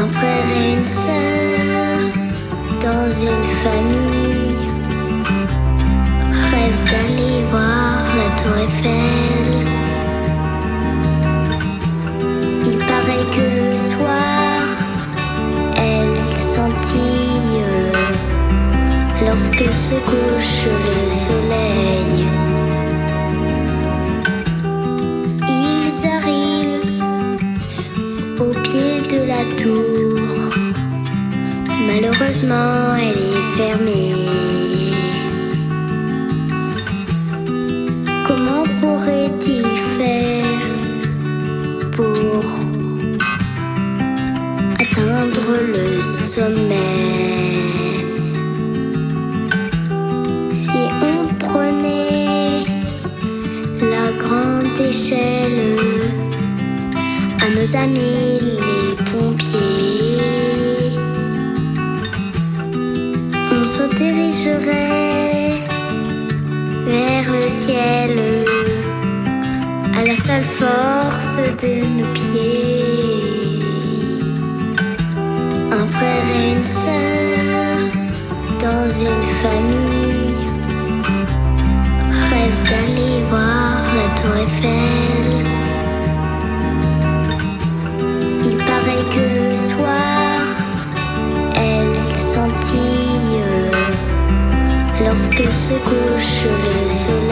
Un frère et une sœur dans une famille rêvent d'aller voir la tour Eiffel. Il paraît que le soir elle scintille lorsque se couche le soleil. Ils arrivent au pied de la tour. Malheureusement, elle est fermée. Comment pourrait-il faire pour atteindre le sommet? Si on prenait la grande échelle à nos amis les pompiers, on se dirigerait vers le ciel à la seule force de nos pieds. Un frère et une sœur dans une famille rêvent d'aller voir la tour Eiffel. Il paraît que le soir elle scintille lorsque se couche le soleil.